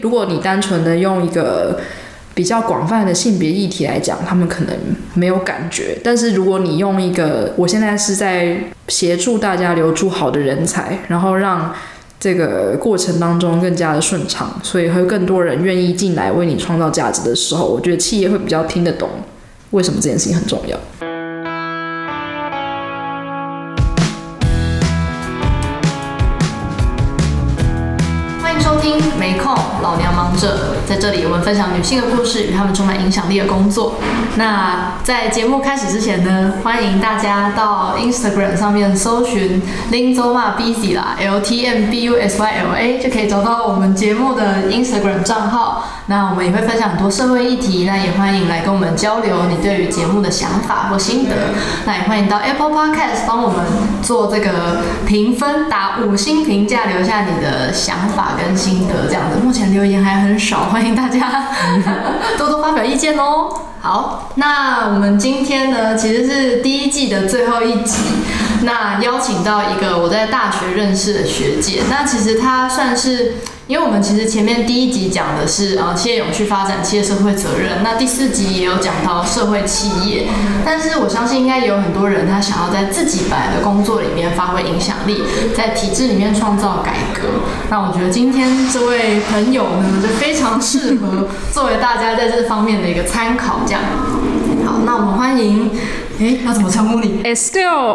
如果你单纯的用一个比较广泛的性别议题来讲，他们可能没有感觉。但是如果你用一个我现在是在协助大家留住好的人才，然后让这个过程当中更加的顺畅，所以会更多人愿意进来为你创造价值的时候，我觉得企业会比较听得懂为什么这件事情很重要。 欢迎收听没空老娘忙着，在这里我们分享女性的故事与她们充满影响力的工作。那在节目开始之前呢，欢迎大家到 Instagram 上面搜寻 Linzoma Busy 啦 LTMBUSYLA 就可以找到我们节目的 Instagram 账号。那我们也会分享很多社会议题，那也欢迎来跟我们交流你对于节目的想法或心得。那也欢迎到 Apple Podcast 帮我们做这个评分，打5星评价，留下你的想法跟心得这样子。目前留言还很少，欢迎大家多多发表意见哦。好，那我们今天呢，其实是第1季的最后1集。那邀请到一个我在大学认识的学姐，那其实她算是，因为我们其实前面第1集讲的是企业永续发展、企业社会责任，那第4集也有讲到社会企业，但是我相信应该也有很多人他想要在自己本来的工作里面发挥影响力，在体制里面创造改革。那我觉得今天这位朋友呢，就非常适合作为大家在这方面的一个参考，这样。好，那我们欢迎。要怎么称呼你 ？Estelle，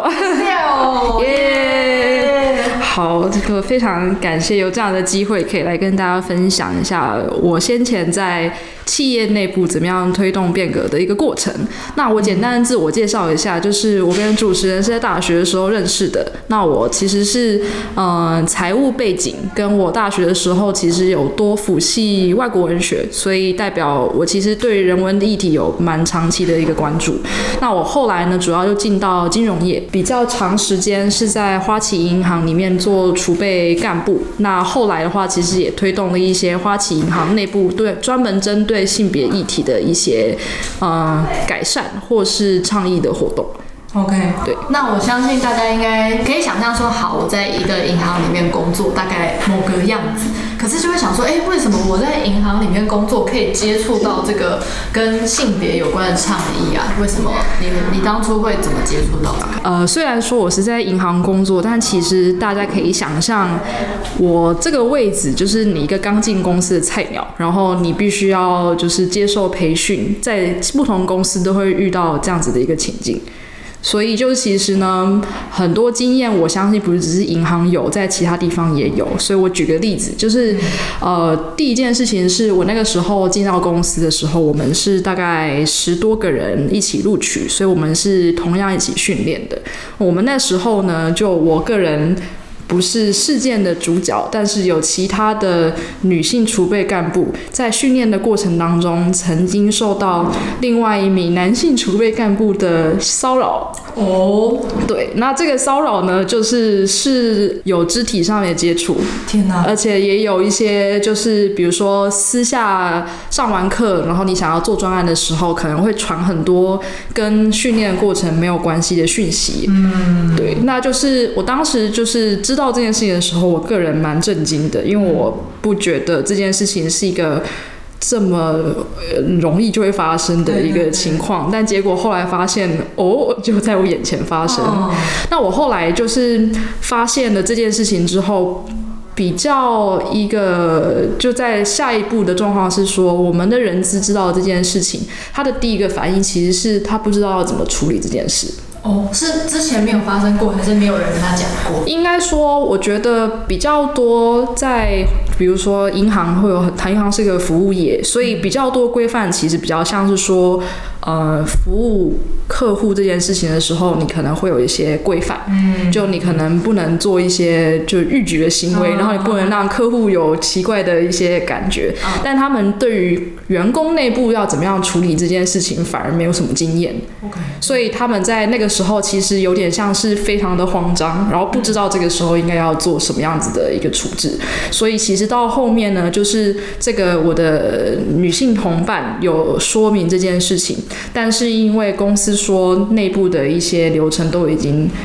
耶！ 好，这个非常感谢有这样的机会，可以来跟大家分享一下我先前在企业内部怎么样推动变革的一个过程。那我简单的自我介绍一下，就是我跟主持人是在大学的时候认识的。那我其实是财务背景，跟我大学的时候其实有多辅系外国文学，所以代表我其实对人文的议题有蛮长期的一个关注。那我后来呢，主要就进到金融业，比较长时间是在花旗银行里面做储备干部。那后来的话，其实也推动了一些花旗银行内部专门针对性别议题的一些改善或是倡议的活动。 OK， 对， 那我相信大家应该可以想象说，好，我在一个银行里面工作，大概某个样子，可是就会想说，为什么我在银行里面工作可以接触到这个跟性别有关的倡议啊？为什么你当初会怎么接触到这个？ 虽然说我是在银行工作，但其实大家可以想象，我这个位置就是你一个刚进公司的菜鸟，然后你必须要就是接受培训，在不同公司都会遇到这样子的一个情境。所以就其实呢，很多经验我相信不是只是银行有，在其他地方也有。所以我举个例子，就是第一件事情是我那个时候进到公司的时候，我们是大概10多个人一起录取，所以我们是同样一起训练的。我们那时候呢，就我个人不是事件的主角，但是有其他的女性储备干部在训练的过程当中，曾经受到另外一名男性储备干部的骚扰。对，那这个骚扰呢，是有肢体上面的接触， 天哪！ 而且也有一些就是比如说私下上完课，然后你想要做专案的时候，可能会传很多跟训练的过程没有关系的讯息。对，那就是我当时就是知道这件事情的时候，我个人蛮震惊的，因为我不觉得这件事情是一个这么容易就会发生的一个情况，但结果后来发现，就在我眼前发生。那我后来就是发现了这件事情之后，比较一个就在下一步的状况是说，我们的人资知道这件事情，他的第一个反应其实是他不知道要怎么处理这件事。 是之前没有发生过，还是没有人跟他讲过？ 应该说，我觉得比较多在，比如说银行会有银行是个服务业，所以比较多规范其实比较像是说，服务客户这件事情的时候，你可能会有一些规范，就你可能不能做一些就逾矩的行为，然后你不能让客户有奇怪的一些感觉，但他们对于员工内部要怎么样处理这件事情，反而没有什么经验。所以他们在那个时候其实有点像是非常的慌张，然后不知道这个时候应该要做什么样子的一个处置。所以其实到后面呢，就是这个我的女性同伴有说明这件事情，但是因为公司说内部的一些流程都已经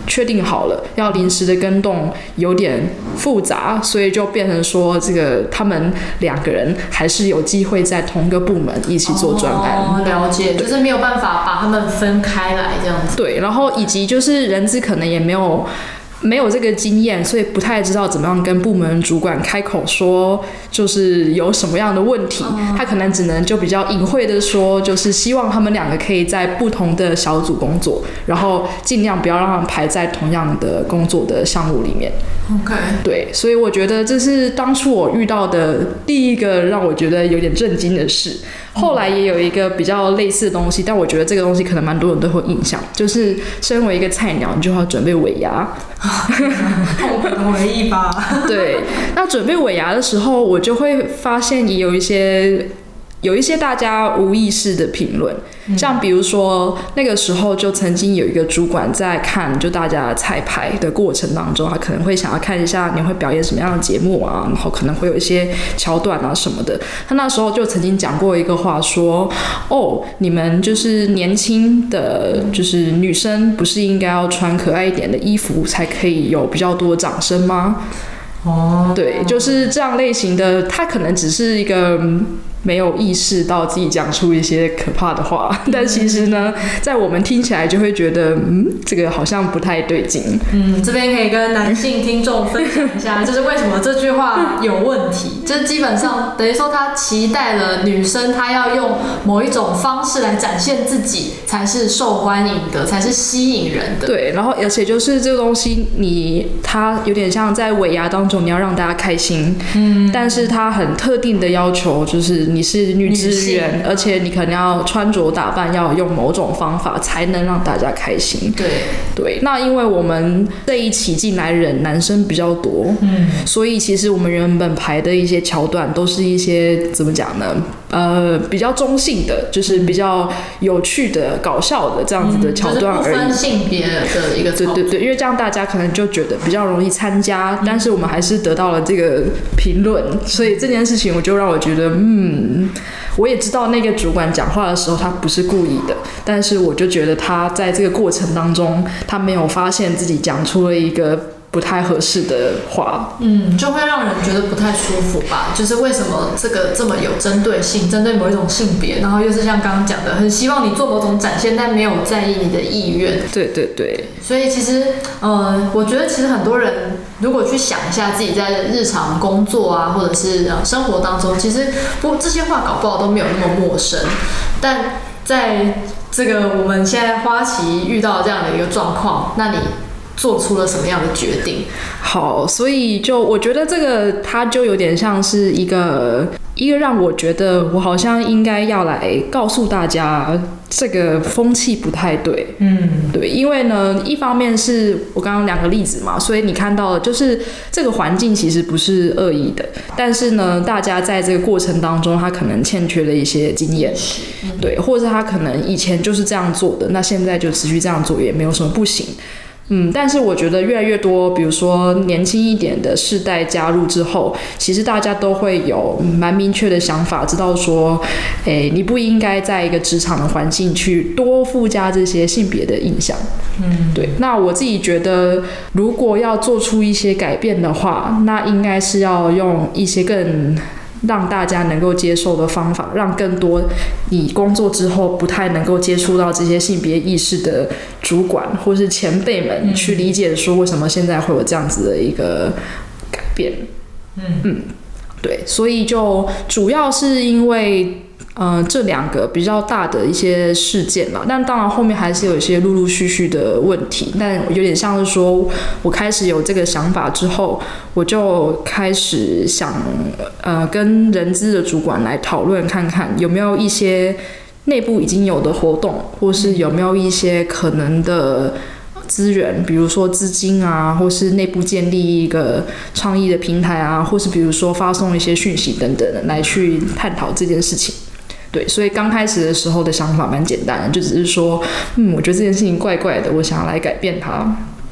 确定好了，要临时的更动有点复杂，所以就变成说这个他们2个人还是有机会在同个部门一起做专案。 了解，就是没有办法把他们分开来这样子。 对，然后以及就是人资可能也没有这个经验，所以不太知道怎么样跟部门主管开口说，就是有什么样的问题，他可能只能就比较隐晦的说，就是希望他们2个可以在不同的小组工作，然后尽量不要让他们排在同样的工作的项目里面。 OK， 对，所以我觉得这是当初我遇到的第一个让我觉得有点震惊的事。后来也有一个比较类似的东西，但我觉得这个东西可能蛮多人都会有印象，就是身为一个菜鸟，你就要准备尾牙。 痛苦的回忆吧。 对，那准备尾牙的时候，我就会发现也有一些大家无意识的评论，像比如说那个时候就曾经有一个主管在看就大家彩排的过程当中，他可能会想要看一下你会表演什么样的节目啊，然后可能会有一些桥段啊什么的。他那时候就曾经讲过一个话说，你们就是年轻的就是女生不是应该要穿可爱一点的衣服才可以有比较多掌声吗？对，就是这样类型的，他可能只是一个没有意识到自己讲出一些可怕的话，但其实呢，在我们听起来就会觉得，这个好像不太对劲。 这边可以跟男性听众分享一下，就是为什么这句话有问题。就基本上等于说，他期待了女生，她要用某一种方式来展现自己，才是受欢迎的，才是吸引人的。 对，然后而且就是这个东西，它有点像在尾牙当中，你要让大家开心，但是它很特定的要求就是。你是女职员，而且你可能要穿着打扮，要用某种方法才能让大家开心。对，那因为我们这一期进来人男生比较多，所以其实我们原本排的一些桥段都是一些怎么讲呢？比较中性的，就是比较有趣的、搞笑的这样子的桥段而已。 就是不分性别的一个操作。 对，因为这样大家可能就觉得比较容易参加，但是我们还是得到了这个评论，所以这件事情我就让我觉得，我也知道那个主管讲话的时候他不是故意的，但是我就觉得他在这个过程当中，他没有发现自己讲出了一个不太合适的话， 就会让人觉得不太舒服吧。就是为什么这个这么有针对性，针对某一种性别，然后又是像刚刚讲的，很希望你做某种展现，但没有在意你的意愿。 对。 所以其实，我觉得其实很多人如果去想一下自己在日常工作啊，或者是生活当中，其实这些话搞不好都没有那么陌生，但在这个我们现在花旗遇到这样的一个状况，那你做出了什么样的决定？ 好，所以就我觉得这个它就有点像是一个让我觉得我好像应该要来告诉大家这个风气不太对。对，因为呢，一方面是我刚刚2个例子嘛，所以你看到的就是这个环境其实不是恶意的，但是呢，大家在这个过程当中，他可能欠缺了一些经验，对，或者他可能以前就是这样做的，那现在就持续这样做也没有什么不行。但是我觉得越来越多，比如说年轻一点的世代加入之后，其实大家都会有蛮明确的想法，知道说，你不应该在一个职场的环境去多附加这些性别的印象。对。那我自己觉得，如果要做出一些改变的话，那应该是要用一些更让大家能够接受的方法，让更多你工作之后不太能够接触到这些性别意识的主管或是前辈们去理解说为什么现在会有这样子的一个改变。对，所以就主要是因为这2个比较大的一些事件嘛，但当然后面还是有一些陆陆续续的问题，但有点像是说我开始有这个想法之后，我就开始想跟人资的主管来讨论看看有没有一些内部已经有的活动，或是有没有一些可能的资源，比如说资金啊，或是内部建立一个倡议的平台啊，或是比如说发送一些讯息等等的来去探讨这件事情。对，所以刚开始的时候的想法蛮简单的，就只是说，我觉得这件事情怪怪的，我想要来改变它。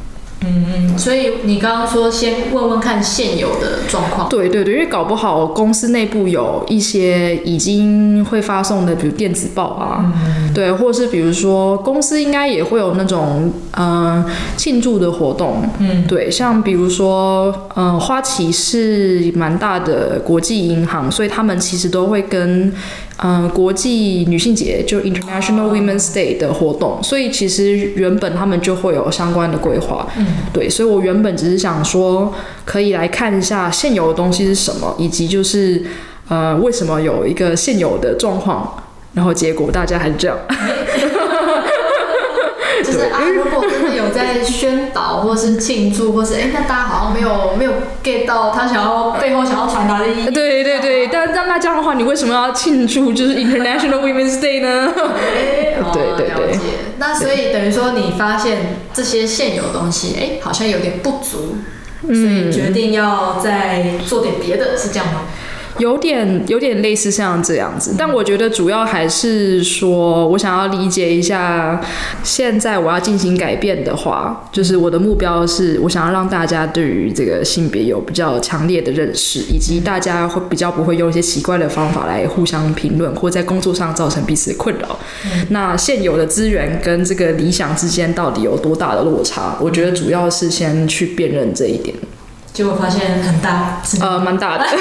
所以你刚刚说先问问看现有的状况。 对对对，因为搞不好公司内部有一些已经会发送的，比如电子报啊，对，或是比如说公司应该也会有那种庆祝的活动，对，像比如说花旗是蛮大的国际银行，所以他们其实都会跟国际女性节就 International Women's Day 的活动，所以其实原本他们就会有相关的规划，对，所以我原本只是想说可以来看一下现有的东西是什么，以及就是为什么有一个现有的状况，然后结果大家还是这样。 就是如果真的有在宣导或是庆祝，或是那大家好像没有 get 到他背后想要传达的意义。 对对对，但那这样的话，你为什么要庆祝就是 International Women's Day 呢？对对对。 那所以等于说你发现这些现有的东西，好像有点不足，所以决定要再做点别的，是这样吗？ 有点类似像这样子，但我觉得主要还是说我想要理解一下，现在我要进行改变的话，就是我的目标是我想要让大家对于这个性别有比较强烈的认识，以及大家会比较不会用一些奇怪的方法来互相评论，或在工作上造成彼此的困扰。那现有的资源跟这个理想之间到底有多大的落差？我觉得主要是先去辨认这一点。 结果发现很大， 蛮大的。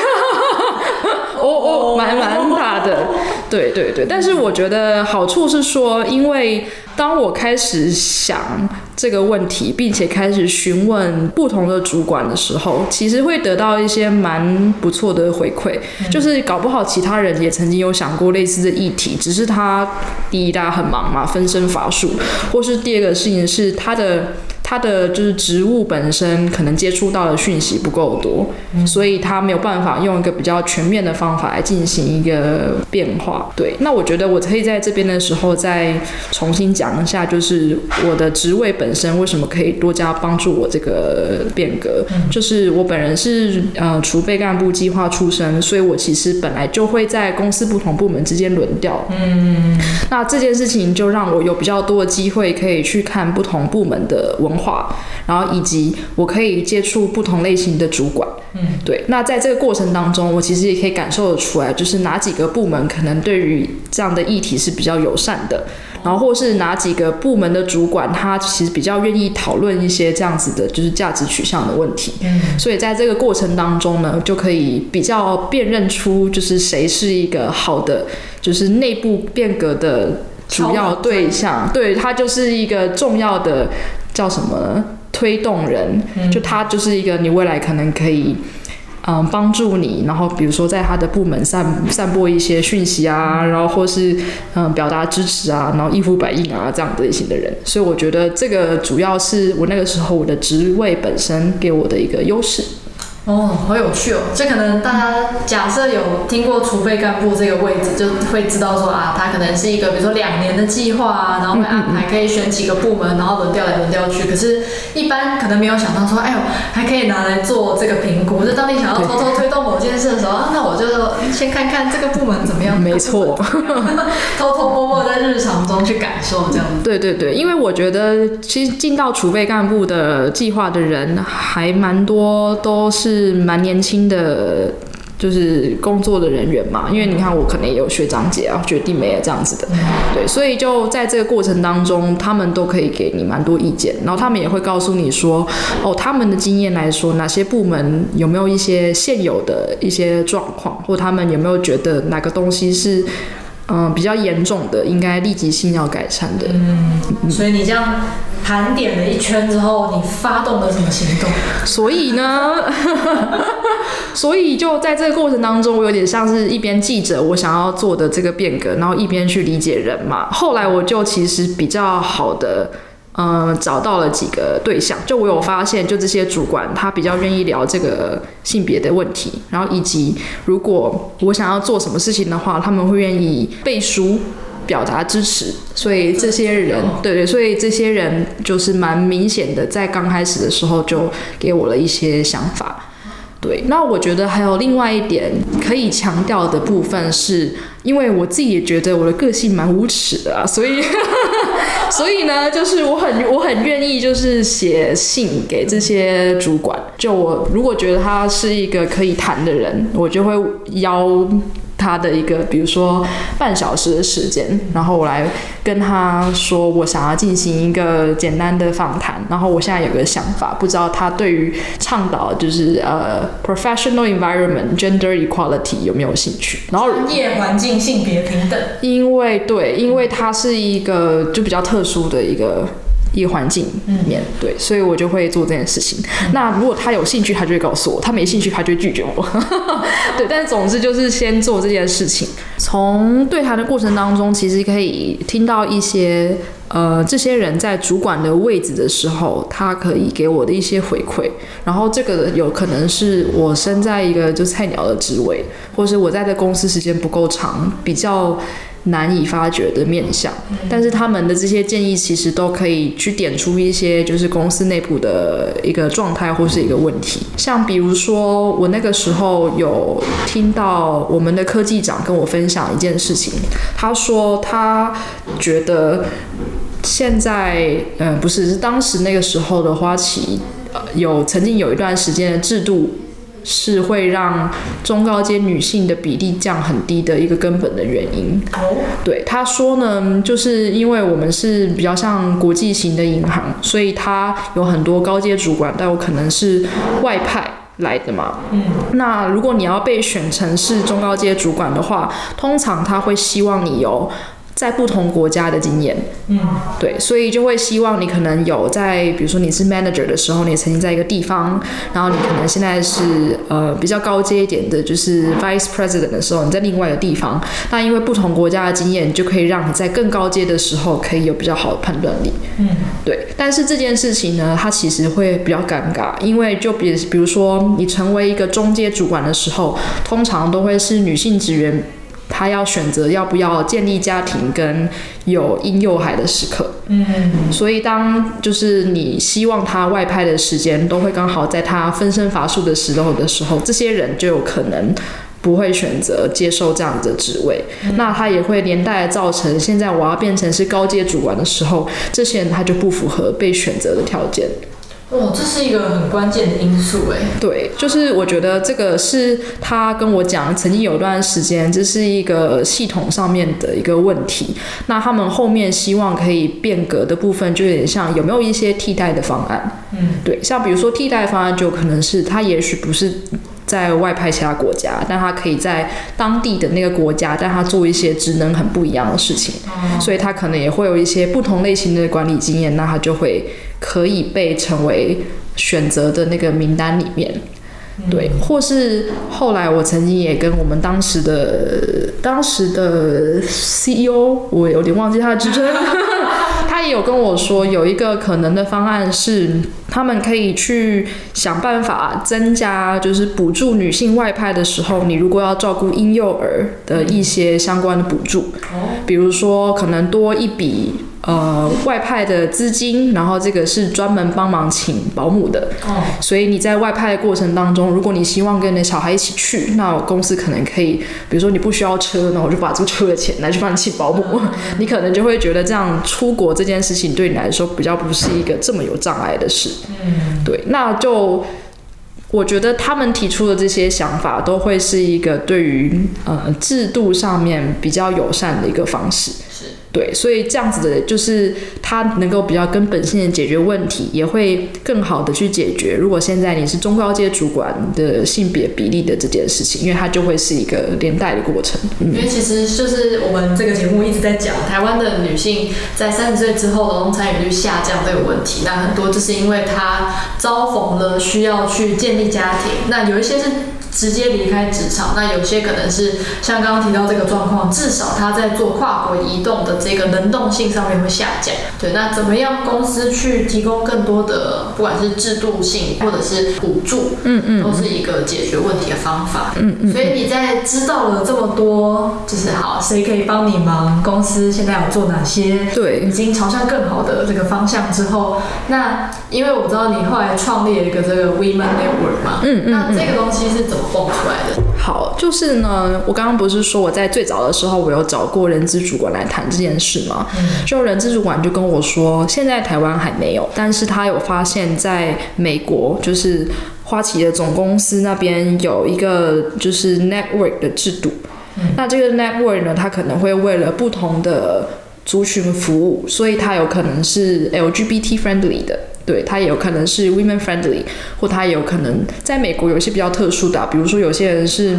蛮大的，对对对。但是我觉得好处是说，因为当我开始想这个问题，并且开始询问不同的主管的时候，其实会得到一些蛮不错的回馈。就是搞不好其他人也曾经有想过类似的议题，只是第一大家很忙嘛，分身乏术，或是第二个事情是他的就是职务本身可能接触到的讯息不够多，所以他没有办法用一个比较全面的方法来进行一个变化。对，那我觉得我可以在这边的时候再重新讲一下，就是我的职位本身为什么可以多加帮助我这个变革。就是我本人是储备干部计划出身，所以我其实本来就会在公司不同部门之间轮调。那这件事情就让我有比较多的机会可以去看不同部门的文化，然后以及我可以接触不同类型的主管。对。那在这个过程当中，我其实也可以感受得出来，就是哪几个部门可能对于这样的议题是比较友善的，然后或是哪几个部门的主管他其实比较愿意讨论一些这样子的就是价值取向的问题。所以在这个过程当中呢，就可以比较辨认出就是谁是一个好的就是内部变革的主要对象。对，他就是一个重要的叫什么呢？推动人，就他就是一个你未来可能可以帮助你，然后比如说在他的部门散播一些讯息啊，然后或是表达支持啊，然后义负百应啊这样类型的人。所以我觉得这个主要是我那个时候我的职位本身给我的一个优势。 好有趣哦！这可能大家假设有听过储备干部这个位置，就会知道说他可能是一个比如说2年的计划啊，然后会安排可以选几个部门，然后轮调来轮调去。可是，一般可能没有想到说，还可以拿来做这个评估。就当你想要偷偷推动某件事的时候，那我就先看看这个部门怎么样。 没错， 偷偷摸摸在日常中去感受这样子。 对对对，因为我觉得其实进到储备干部的计划的人还蛮多，都是蛮年轻的，就是工作的人员嘛。因为你看，我可能也有学长姐啊、学弟妹啊这样子的，对，所以就在这个过程当中，他们都可以给你蛮多意见，然后他们也会告诉你说，他们的经验来说，哪些部门有没有一些现有的一些状况，或他们有没有觉得哪个东西是比较严重的，应该立即性要改善的。 所以你这样盘点了一圈之后，你发动了什么行动？ 所以呢，所以就在这个过程当中，我有点像是一边记着我想要做的这个变革，然后一边去理解人嘛。后来我就其实比较好的找到了几个对象，就我有发现，就这些主管他比较愿意聊这个性别的问题，然后以及如果我想要做什么事情的话，他们会愿意背书表达支持。所以这些人，对，所以这些人就是蛮明显的，在刚开始的时候就给我了一些想法。 对，那我觉得还有另外一点可以强调的部分是，因为我自己也觉得我的个性蛮无耻的所以所以呢，就是我很愿意就是写信给这些主管，就我如果觉得他是一个可以谈的人，我就会邀他的一个比如说半小时的时间，然后我来跟他说我想要进行一个简单的访谈，然后我现在有个想法，不知道他对于倡导就是professional environment gender equality 有没有兴趣，然后专业环境性别平等， 因为它是一个就比较特殊的一个环境里面，对，所以我就会做这件事情。那如果他有兴趣，他就会告诉我；他没兴趣，他就会拒绝我。对，但是总之就是先做这件事情。从对谈的过程当中，其实可以听到一些这些人在主管的位置的时候，他可以给我的一些回馈。然后这个有可能是我身在一个就菜鸟的职位，或是我在这公司时间不够长，比较难以发掘的面向，但是他们的这些建议其实都可以去点出一些就是公司内部的一个状态或是一个问题。像比如说我那个时候有听到我们的科技长跟我分享一件事情，他说他觉得现在不是当时那个时候的花旗曾经有一段时间的制度是会让中高阶女性的比例降很低的一个根本的原因。对，他说呢，就是因为我们是比较像国际型的银行，所以他有很多高阶主管，但有可能是外派来的嘛。那如果你要被选成是中高阶主管的话，通常他会希望你有在不同国家的经验，对，所以就会希望你可能有在，比如说你是 manager 的时候，你曾经在一个地方，然后你可能现在是比较高阶一点的，就是 vice president 的时候，你在另外一个地方，那因为不同国家的经验，就可以让你在更高阶的时候可以有比较好的判断力，对。但是这件事情呢，它其实会比较尴尬，因为就比如说你成为一个中阶主管的时候，通常都会是女性职员。他要选择要不要建立家庭跟有婴幼孩的时刻，所以当就是你希望他外派的时间都会刚好在他分身乏术的时候，这些人就有可能不会选择接受这样子的职位，那他也会连带造成现在我要变成是高阶主管的时候，这些人他就不符合被选择的条件。 这是一个很关键的因素对，就是我觉得这个是他跟我讲，曾经有段时间这是一个系统上面的一个问题。那他们后面希望可以变革的部分，就有点像有没有一些替代的方案。对，像比如说替代方案就可能是他也许不是在外派其他国家，但他可以在当地的那个国家，但他做一些职能很不一样的事情，所以他可能也会有一些不同类型的管理经验，那他就会可以被成为选择的那个名单里面。对，或是后来我曾经也跟我们当时的 CEO， 我有点忘记他的职称他也有跟我说，有一个可能的方案是，他们可以去想办法增加，就是补助女性外派的时候，你如果要照顾婴幼儿的一些相关的补助，比如说可能多一笔外派的资金，然后这个是专门帮忙请保姆的，所以你在外派的过程当中，如果你希望跟你的小孩一起去，那公司可能可以，比如说你不需要车，那我就把这个车的钱来去帮你请保姆，你可能就会觉得这样出国这件事情对你来说比较不是一个这么有障碍的事，对，那就我觉得他们提出的这些想法都会是一个对于制度上面比较友善的一个方式。对，所以这样子的就是它能够比较根本性的解决问题，也会更好的去解决如果现在你是中高阶主管的性别比例的这件事情，因为它就会是一个连带的过程。 因为其实就是我们这个节目一直在讲台湾的女性在30岁之后劳动参与率下降这个问题，那很多就是因为她遭逢了需要去建立家庭，那有一些是直接离开职场，那有些可能是像刚刚提到这个状况，至少他在做跨国移动的这个能动性上面会下降。对，那怎么样公司去提供更多的不管是制度性或者是补助，都是一个解决问题的方法。所以你在知道了这么多，就是好谁可以帮你忙，公司现在有做哪些， 对， 已经朝向更好的这个方向之后，那因为我知道你后来创立了一个这个 Women Network 嘛，那这个东西是怎么蹦出来的？ 好，就是呢，我刚刚不是说我在最早的时候我有找过人资主管来谈这件事吗？就人资主管就跟我说，现在台湾还没有，但是他有发现在美国，就是花旗的总公司那边有一个就是 network 的制度。那这个 network 呢，它可能会为了不同的族群服务，所以它有可能是 LGBT friendly 的。对，它也有可能是 women friendly， 或它也有可能在美国有一些比较特殊的，比如说有些人是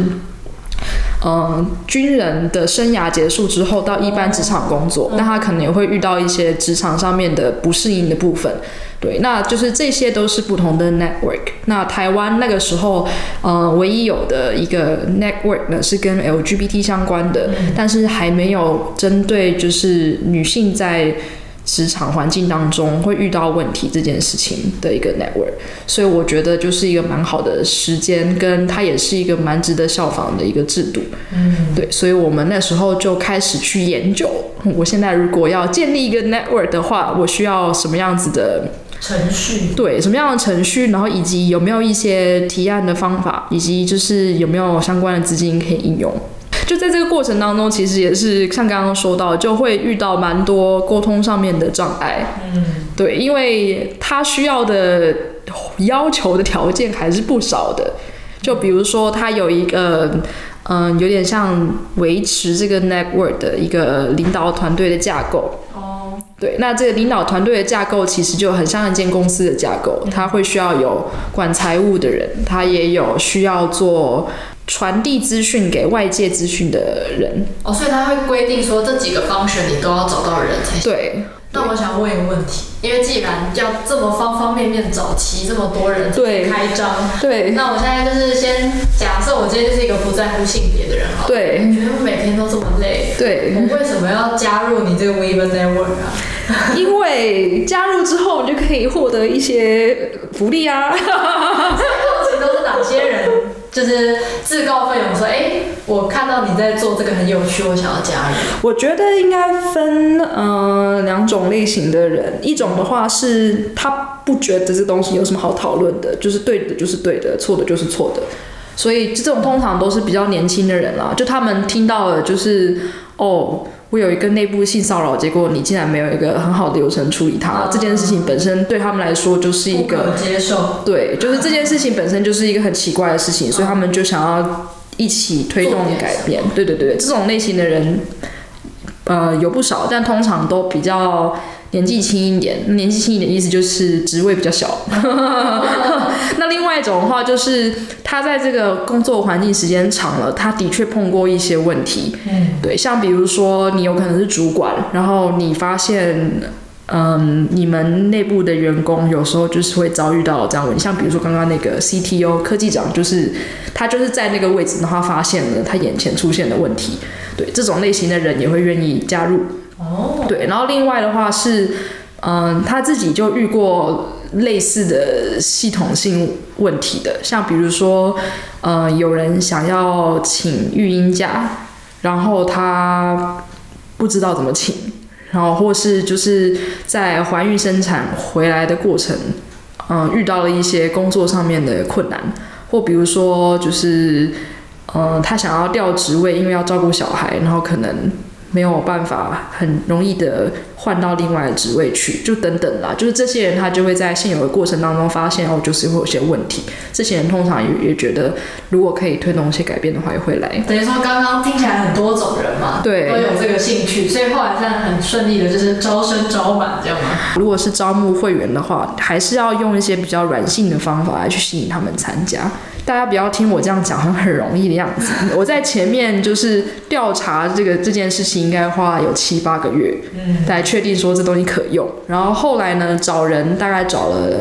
军人的生涯结束之后到一般职场工作，但他可能也会遇到一些职场上面的不适应的部分。对，那就是这些都是不同的 network。那台湾那个时候，唯一有的一个 network 呢是跟 LGBT 相关的，但是还没有针对就是女性在职场环境当中会遇到问题这件事情的一个 network， 所以我觉得就是一个蛮好的时间，跟它也是一个蛮值得效仿的一个制度。对，所以我们那时候就开始去研究，我现在如果要建立一个 network 的话，我需要什么样子的程序？对， 什么样的程序，然后以及有没有一些提案的方法，以及就是有没有相关的资金可以应用。就在这个过程当中，其实也是像刚刚说到，就会遇到蛮多沟通上面的障碍。对，因为他需要的要求的条件还是不少的。就比如说，他有一个有点像维持这个 network 的一个领导团队的架构。对，那这个领导团队的架构其实就很像一间公司的架构，他会需要有管财务的人，他也有需要做传递资讯给外界资讯的人。 所以他会规定说这几个function你都要找到人才行。 对。 那我想问一个问题，因为既然要这么方方面面找齐这么多人开张， 对， 那我现在就是先假设我今天就是一个不在乎性别的人好了， 对， 你觉得我每天都这么累， 对， 我为什么要加入你这个 Women Network 啊？ 因为加入之后你就可以获得一些福利啊。 所以好奇都是哪些人？就是自告奋勇说，我看到你在做这个很有趣，我想要加入。 我觉得应该分两种类型的人，一种的话是他不觉得这东西有什么好讨论的，就是对的就是对的，错的就是错的，所以这种通常都是比较年轻的人啦，就他们听到了就是我有一个内部性骚扰，结果你竟然没有一个很好的流程处理它，这件事情本身对他们来说就是一个不可接受。 对，就是这件事情本身就是一个很奇怪的事情，所以他们就想要一起推动改变。对，这种类型的人有不少，但通常都比较年纪轻一点。年纪轻一点意思就是职位比较小。那另外一种的话，就是他在这个工作环境时间长了，他的确碰过一些问题。对，像比如说你有可能是主管，然后你发现你们内部的员工有时候就是会遭遇到这样的问题，像比如说刚刚那个 CTO 科技长，就是他就是在那个位置，然后他发现了他眼前出现的问题。对，这种类型的人也会愿意加入。对，然后另外的话是他自己就遇过类似的系统性问题的，像比如说有人想要请育婴假，然后他不知道怎么请，然后或是就是在怀孕生产回来的过程遇到了一些工作上面的困难，或比如说就是他想要调职位，因为要照顾小孩，然后可能没有办法很容易的换到另外的职位去，就等等啦，就是这些人他就会在现有的过程当中发现就是会有些问题，这些人通常也觉得如果可以推动一些改变的话也会来。 等于说刚刚听起来很多种人嘛， 对， 都有这个兴趣，所以后来这样很顺利的就是招生招满这样吗？ 如果是招募会员的话，还是要用一些比较软性的方法来去吸引他们参加。大家不要听我这样讲很容易的样子，我在前面就是调查这件事情应该花有7-8个月，来确定说这东西可用。然后后来呢，找人大概找了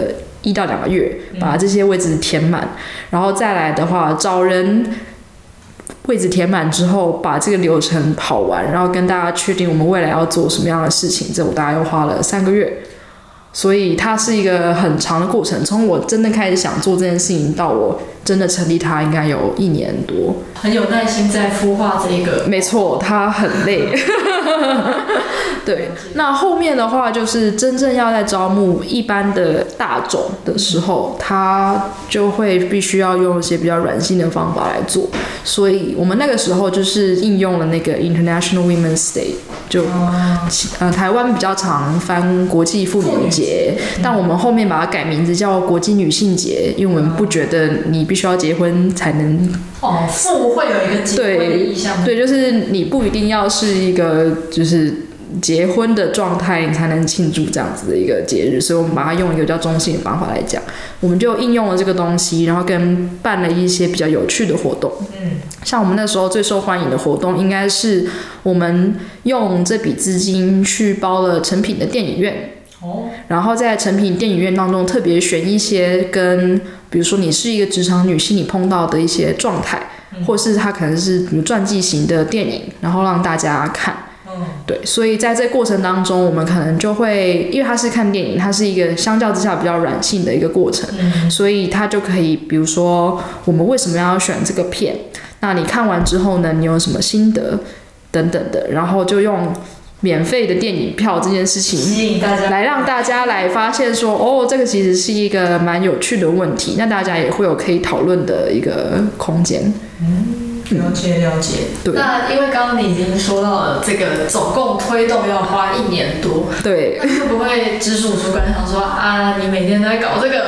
1到2个月把这些位置填满，然后再来的话找人位置填满之后，把这个流程跑完，然后跟大家确定我们未来要做什么样的事情，这我大概又花了3个月。所以它是一个很长的过程，从我真的开始想做这件事情到我真的成立它，应该有1年多。 很有耐心在孵化这个。 没错，它很累。对，那后面的话就是真正要在招募一般的大众的时候，它就会必须要用一些比较软性的方法来做。所以我们那个时候就是应用了那个 International Women's Day， 就台湾比较常翻国际妇女节，但我们后面把它改名字叫国际女性节，因为我们不觉得你必须要结婚才能。 妇会有一个结婚的意向。 对，就是你不一定要是一个就是结婚的状态，你才能庆祝这样子的一个节日，所以我们把它用一个比较中性的方法来讲，我们就应用了这个东西，然后跟办了一些比较有趣的活动。像我们那时候最受欢迎的活动，应该是我们用这笔资金去包了诚品的电影院。然后在诚品电影院当中特别选一些跟比如说你是一个职场女性你碰到的一些状态，或是它可能是比如传记型的电影，然后让大家看。对，所以在这过程当中我们可能就会因为它是看电影，它是一个相较之下比较软性的一个过程，所以它就可以比如说我们为什么要选这个片，那你看完之后呢你有什么心得等等的，然后就用免费的电影票这件事情吸引大家， 来让大家来发现说这个其实是一个蛮有趣的问题，那大家也会有可以讨论的一个空间。 了解。 对。 那因为刚刚你已经说到了这个总共推动要花1年多， 对。 那会不会直属主管想说你每天都在搞这个？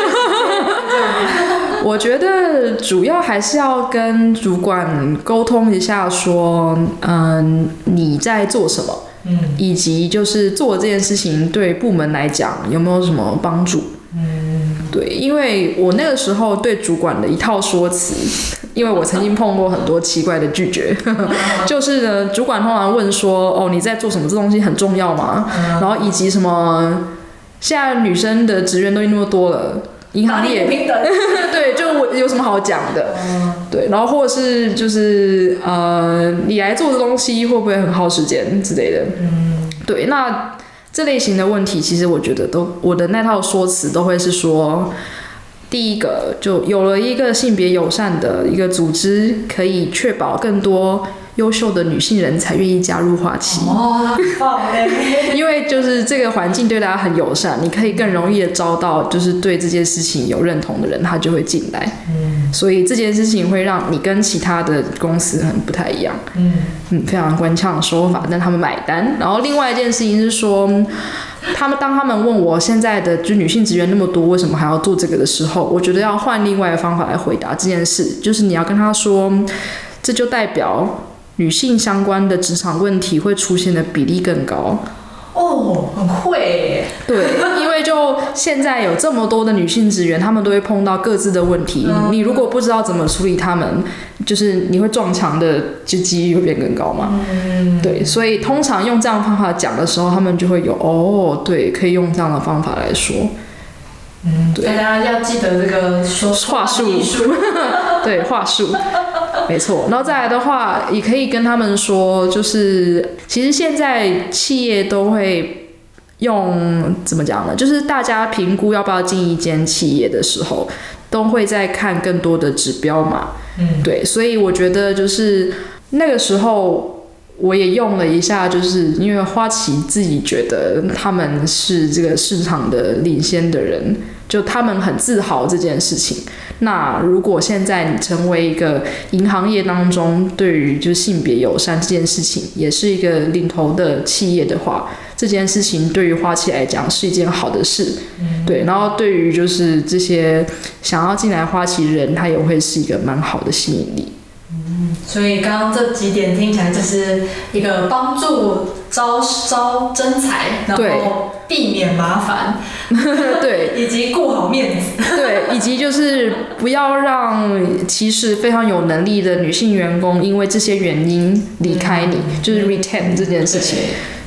我觉得主要还是要跟主管沟通一下说，你在做什么，以及就是做这件事情对部门来讲有没有什么帮助。对，因为我那个时候对主管的一套说辞，因为我曾经碰过很多奇怪的拒绝，就是呢，主管通常问说，你在做什么？这东西很重要吗？然后以及什么，现在女生的职员都那么多了。银行业平等。 对，就我有什么好讲的？对，然后或者是就是你来做的东西会不会很耗时间之类的？对，那这类型的问题，其实我觉得我的那套说辞都会是说，第一个就有了一个性别友善的一个组织，可以确保更多优秀的女性人才愿意加入花旗。 很棒耶！ 因为就是这个环境对大家很友善，你可以更容易的招到就是对这件事情有认同的人，他就会进来。所以这件事情会让你跟其他的公司很不太一样。非常官腔的说法，但他们买单。然后另外一件事情是说，当他们问我现在的就女性职员那么多，为什么还要做这个的时候，我觉得要换另外的方法来回答这件事，就是你要跟他说，这就代表女性相关的职场问题会出现的比例更高。 很会耶。 对，因为就现在有这么多的女性职员，她们都会碰到各自的问题。你如果不知道怎么处理她们，就是你会撞墙的就几率会变更高嘛。对，所以通常用这样的方法讲的时候，他们就会有对，可以用这样的方法来说。 对，大家要记得这个说话术。 对，话术。没错，然后再来的话，也可以跟他们说，就是其实现在企业都会用怎么讲呢？就是大家评估要不要进一间企业的时候，都会在看更多的指标嘛。对，所以我觉得就是那个时候我也用了一下，就是因为花旗自己觉得他们是这个市场的领先的人，就他们很自豪这件事情。那如果现在你成为一个银行业当中对于就是性别友善这件事情也是一个领头的企业的话，这件事情对于花旗来讲是一件好的事。对，然后对于就是这些想要进来花旗的人，他也会是一个蛮好的吸引力。 所以刚刚这几点听起来就是一个帮助招真才，然后避免麻烦， 对， 以及顾好面子， 对，以及就是不要让其实非常有能力的女性员工因为这些原因离开你，就是 retain 这件事情。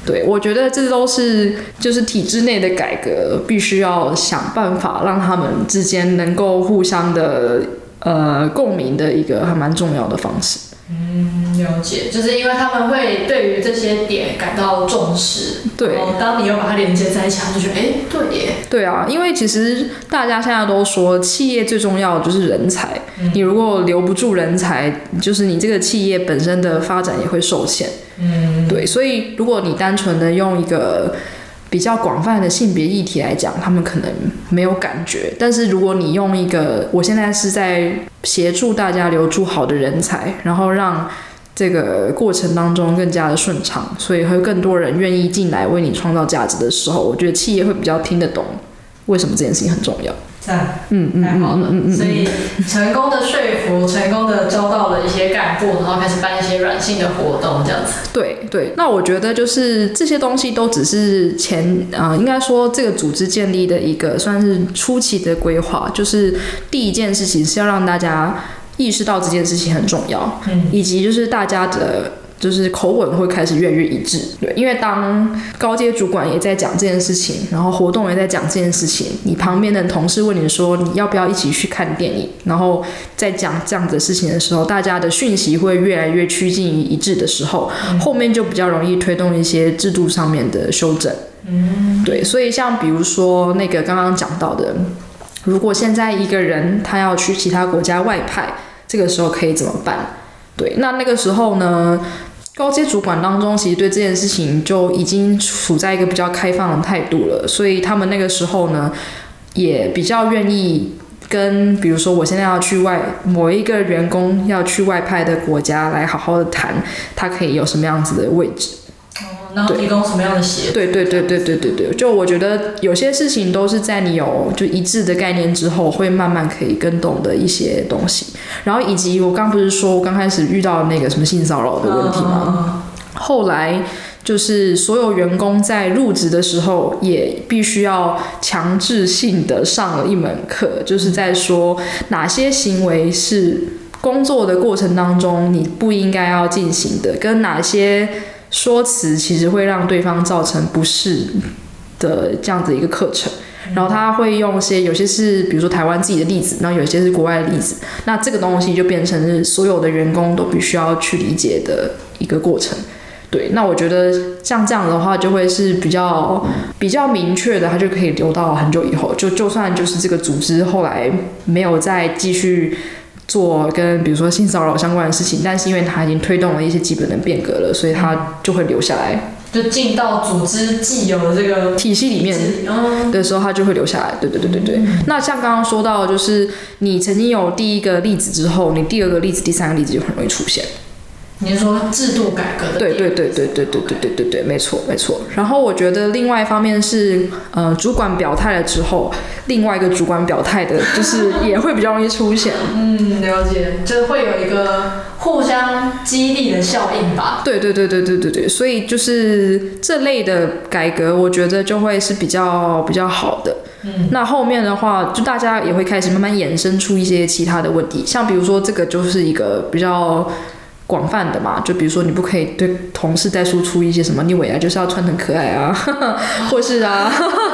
对，我觉得这都是就是体制内的改革，必须要想办法让他们之间能够互相的共鸣的一个还蛮重要的方式。 了解，就是因为他们会对于这些点感到重视， 对， 然后当你又把它连接在一起，他就觉得对耶。 对啊，因为其实大家现在都说企业最重要的就是人才，你如果留不住人才，就是你这个企业本身的发展也会受限。对，所以如果你单纯的用一个比较广泛的性别议题来讲，他们可能没有感觉。但是如果你用一个，我现在是在协助大家留住好的人才，然后让这个过程当中更加的顺畅，所以会更多人愿意进来为你创造价值的时候，我觉得企业会比较听得懂为什么这件事情很重要。 太好了，所以成功的说服，成功的招到了一些干部，然后开始办一些软性的活动，这样子。 对，那我觉得就是这些东西都只是应该说这个组织建立的一个算是初期的规划，就是第一件事情是要让大家意识到这件事情很重要，以及就是大家的就是口吻会开始越来越一致。对，因为当高阶主管也在讲这件事情，然后活动也在讲这件事情，你旁边的同事问你说你要不要一起去看电影，然后在讲这样子的事情的时候，大家的讯息会越来越趋近于一致的时候，后面就比较容易推动一些制度上面的修正。对，所以像比如说那个刚刚讲到的，如果现在一个人他要去其他国家外派，这个时候可以怎么办？对，那个时候呢，高阶主管当中其实对这件事情就已经处在一个比较开放的态度了，所以他们那个时候呢，也比较愿意跟比如说我现在要去某一个员工要去外派的国家来好好的谈，他可以有什么样子的位置。 然后提供什么样的协助？ 对，就我觉得有些事情都是在你有就一致的概念之后，会慢慢可以跟懂的一些东西。然后以及我刚不是说我刚开始遇到那个什么性骚扰的问题吗？后来就是所有员工在入职的时候，也必须要强制性的上了一门课，就是在说哪些行为是工作的过程当中你不应该要进行的，跟哪些说辞其实会让对方造成不适的这样子一个课程。然后他会用有些是比如说台湾自己的例子，然后有些是国外的例子，那这个东西就变成是所有的员工都必须要去理解的一个过程。对，那我觉得像这样的话就会是比较明确的，它就可以留到很久以后，就算就是这个组织后来没有再继续做跟比如说性骚扰相关的事情，但是因为它已经推动了一些基本的变革了，所以它就会留下来， 就进到组织既有的这个体系里面的时候，它就会留下来。对。那像刚刚说到，就是你曾经有第一个例子之后，你第二个例子、第三个例子就很容易出现。 你是说制度改革的？ 对，没错。然后我觉得另外一方面是，主管表态了之后，另外一个主管表态的，就是也会比较容易出现。 了解，就会有一个互相激励的效应吧。 对，所以就是这类的改革，我觉得就会是比较好的。那后面的话，就大家也会开始慢慢衍生出一些其他的问题，像比如说这个就是一个比较广泛的嘛，就比如说你不可以对同事再输出一些什么，你未来就是要穿很可爱啊，或是啊，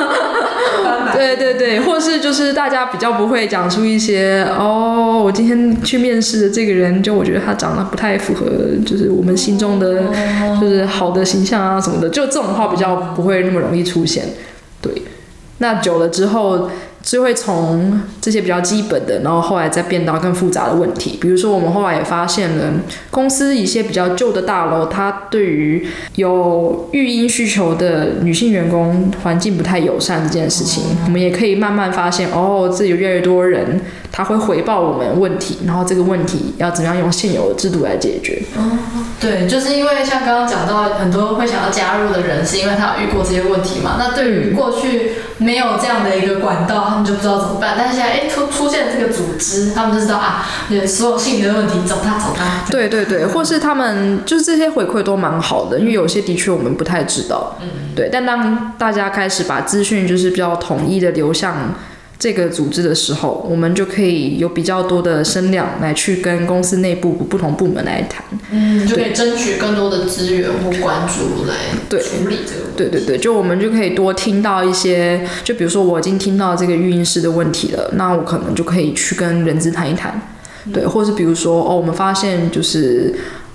对，或是就是大家比较不会讲出一些我今天去面试的这个人，就我觉得他长得不太符合就是我们心中的就是好的形象啊什么的，就这种话比较不会那么容易出现。对，那久了之后就会从这些比较基本的，然后后来再变到更复杂的问题。比如说我们后来也发现了公司一些比较旧的大楼，它对于有育婴需求的女性员工环境不太友善这件事情，我们也可以慢慢发现这有越来越多人他会回报我们问题，然后这个问题要怎么样用现有的制度来解决。 对，就是因为像刚刚讲到很多会想要加入的人是因为他有遇过这些问题嘛，那对于过去没有这样的一个管道，他们就不知道怎么办，但是现在出现这个组织，他们就知道所有性别的问题找他。 对，或是他们就是这些回馈都蛮好的，因为有些的确我们不太知道。对，但当大家开始把资讯就是比较统一的流向这个组织的时候，我们就可以有比较多的声量来去跟公司内部不同部门来谈， 就可以争取更多的资源或关注来处理这个问题。 对，就我们就可以多听到一些，就比如说我已经听到这个育婴师的问题了，那我可能就可以去跟人资谈一谈，对，或是比如说我们发现就是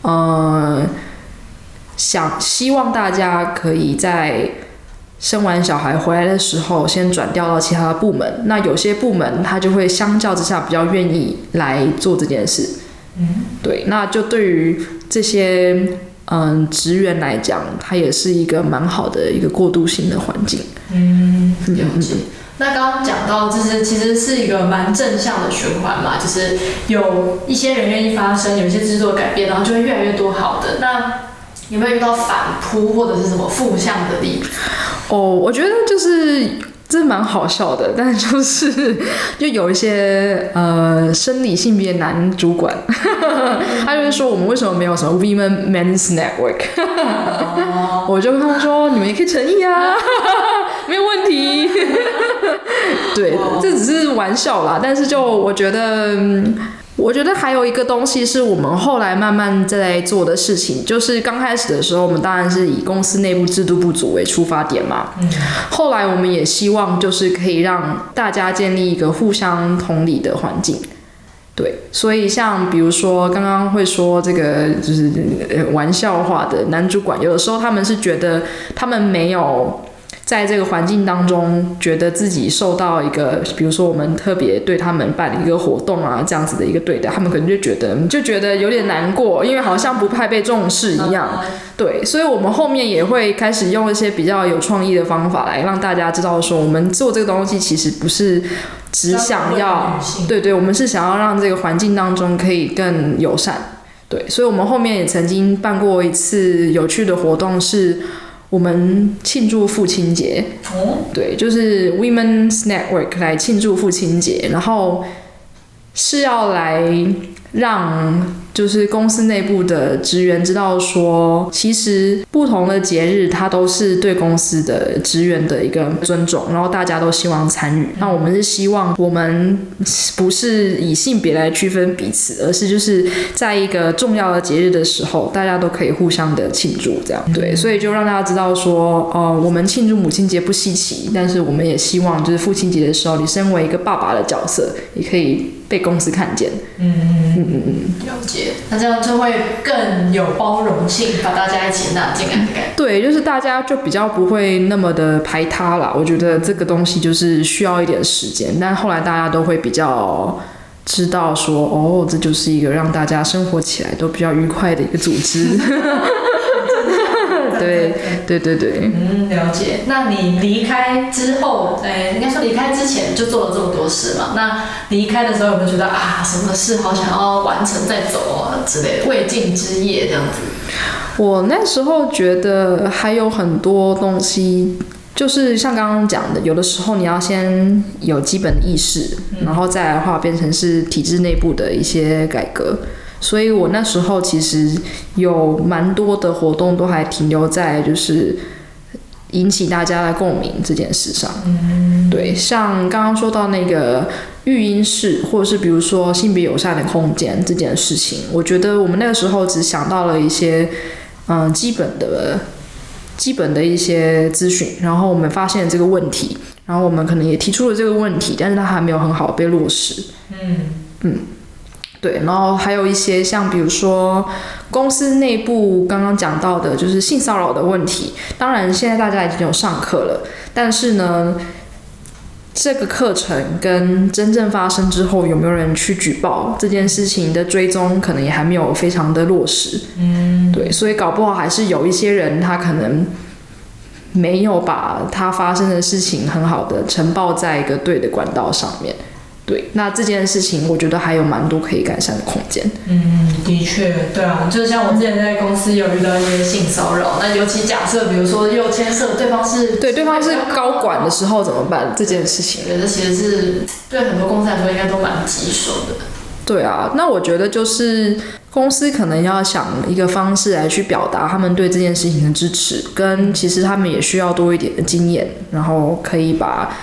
希望大家可以在生完小孩回来的时候，先转调到其他的部门。那有些部门他就会相较之下比较愿意来做这件事。对，那就对于这些职员来讲，它也是一个蛮好的一个过渡性的环境。 了解。那刚刚讲到，就是其实是一个蛮正向的循环嘛，就是有一些人愿意发声，有一些制度改变，然后就会越来越多好的。那有没有遇到反扑或者是什么负向的例子？ 我觉得就是这蛮好笑的，但就有一些生理性别男主管，他就会说我们为什么没有什么 Women Men's Network， 我就跟他们说你们也可以成立啊，没有问题。对，这只是玩笑啦，但是就我觉得还有一个东西是我们后来慢慢在做的事情，就是刚开始的时候，我们当然是以公司内部制度不足为出发点嘛。后来我们也希望就是可以让大家建立一个互相同理的环境。对，所以像比如说刚刚会说这个就是玩笑话的男主管，有的时候他们是觉得他们没有在这个环境当中，觉得自己受到一个，比如说我们特别对他们办一个活动啊，这样子的一个对待，他们可能就觉得有点难过，因为好像不太被重视一样。对，所以我们后面也会开始用一些比较有创意的方法来让大家知道说，我们做这个东西其实不是只想要，对，我们是想要让这个环境当中可以更友善。对，所以我们后面也曾经办过一次有趣的活动是。我们庆祝父亲节，对，就是 Women's Network 来庆祝父亲节，然后是要来让就是公司内部的职员知道说，其实不同的节日它都是对公司的职员的一个尊重，然后大家都希望参与。那我们是希望我们不是以性别来区分彼此，而是就是在一个重要的节日的时候，大家都可以互相的庆祝，这样对，所以就让大家知道说，我们庆祝母亲节不稀奇，但是我们也希望就是父亲节的时候，你身为一个爸爸的角色，也可以被公司看见。 了解。那这样就会更有包容性，把大家一起纳进来的感觉。 对，就是大家就比较不会那么的排他啦。我觉得这个东西就是需要一点时间，但后来大家都会比较知道说，这就是一个让大家生活起来都比较愉快的一个组织。对， 了解。那你离开之后，应该说离开之前就做了这么多事嘛？那离开的时候有没有觉得什么事好想要完成再走啊之类的，未尽之业这样子？ 我那时候觉得还有很多东西，就是像刚刚讲的，有的时候你要先有基本的意识，然后再来的话变成是体制内部的一些改革。所以我那时候其实有蛮多的活动都还停留在就是引起大家的共鸣这件事上。对，像刚刚说到那个育婴室，或者是比如说性别友善的空间这件事情，我觉得我们那个时候只想到了一些基本的一些资讯，然后我们发现了这个问题，然后我们可能也提出了这个问题，但是它还没有很好被落实。对，然后还有一些像比如说公司内部刚刚讲到的就是性骚扰的问题，当然现在大家已经有上课了，但是呢这个课程跟真正发生之后有没有人去举报这件事情的追踪可能也还没有非常的落实。对，所以搞不好还是有一些人他可能没有把他发生的事情很好的呈报在一个对的管道上面。对，那这件事情我觉得还有蛮多可以改善的空间。 的确，对啊，就像我之前在公司有遇到一些性骚扰，那尤其假设比如说又牵涉对方是高管的时候怎么办？这件事情， 这其实是对很多公司来说应该都蛮棘手的。 对啊，那我觉得就是公司可能要想一个方式来去表达他们对这件事情的支持，跟其实他们也需要多一点的经验，然后可以把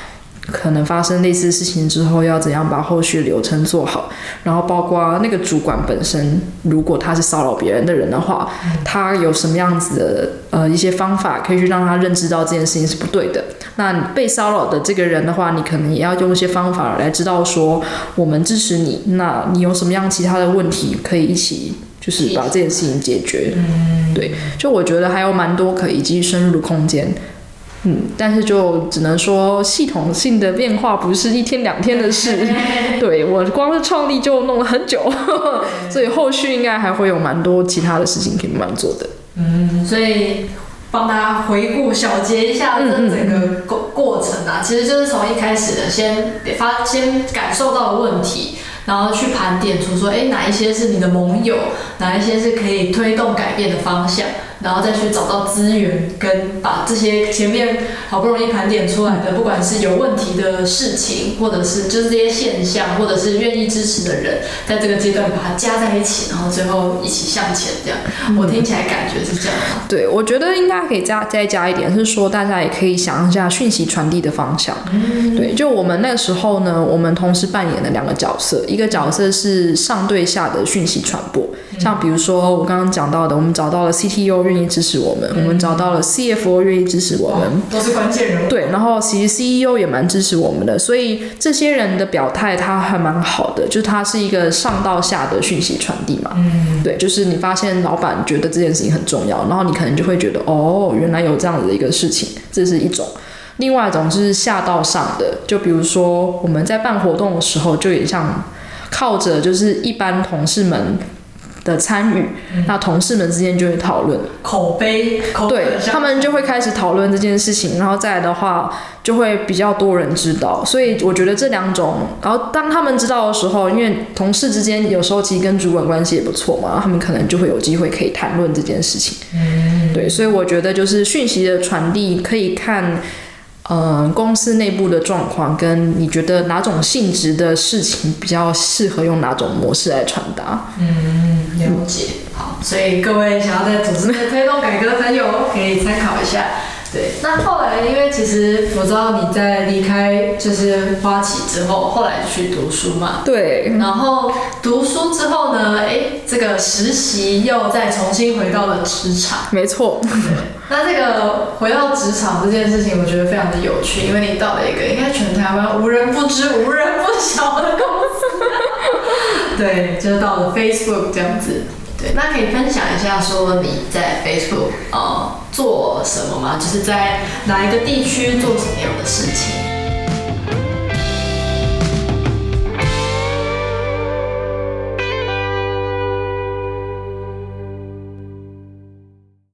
可能发生类似事情之后要怎样把后续流程做好，然后包括那个主管本身，如果他是骚扰别人的人的话，他有什么样子的一些方法可以去让他认知到这件事情是不对的。那你被骚扰的这个人的话，你可能也要用一些方法来知道说我们支持你，那你有什么样其他的问题可以一起就是把这件事情解决。对，就我觉得还有蛮多可以继续深入的空间。但是就只能说系统性的变化不是一天两天的事。对，我光是创立就弄了很久，所以后续应该还会有蛮多其他的事情可以慢慢做的。 所以帮大家回顾小结一下这整个过程啊，其实就是从一开始的先感受到的问题，然后去盘点出说，哪一些是你的盟友，哪一些是可以推动改变的方向，然后再去找到资源，跟把这些前面好不容易盘点出来的，不管是有问题的事情，或者是就是这些现象，或者是愿意支持的人，在这个阶段把它加在一起，然后最后一起向前这样。我听起来感觉是这样。 对，我觉得应该可以再加一点，是说大家也可以想一下讯息传递的方向。对，就我们那个时候呢，我们同时扮演了2个角色，一个角色是上对下的讯息传播，像比如说我刚刚讲到的，我们找到了 CTO 愿意支持我们，我们找到了 CFO 愿意支持我们， 都是关键人物。 对，然后其实 CEO 也蛮支持我们的，所以这些人的表态他还蛮好的，就是他是一个上到下的讯息传递嘛。对，就是你发现老板觉得这件事情很重要，然后你可能就会觉得原来有这样子的一个事情，这是一种。另外一种就是下到上的，就比如说我们在办活动的时候，就也像靠着就是一般同事们的参与，那同事们之间就会讨论口碑， 对，他们就会开始讨论这件事情，然后再来的话就会比较多人知道。所以我觉得这2种，然后当他们知道的时候，因为同事之间有时候其实跟主管关系也不错嘛，他们可能就会有机会可以谈论这件事情。对，所以我觉得就是讯息的传递可以看公司内部的状况，跟你觉得哪种性质的事情比较适合用哪种模式来传达。 了解。好，所以各位想要在组织内推动改革的朋友可以参考一下。对，那后来因为其实我知道你在离开就是花旗之后，后来去读书嘛。 对。 然后读书之后呢，这个实习又再重新回到了职场。 没错。 那这个回到职场这件事情，我觉得非常的有趣，因为你到了一个应该全台湾无人不知、无人不晓的公司。对，就是到了 Facebook 这样子。对，那可以分享一下说你在 Facebook 做什么吗？就是在哪一个地区做什么样的事情？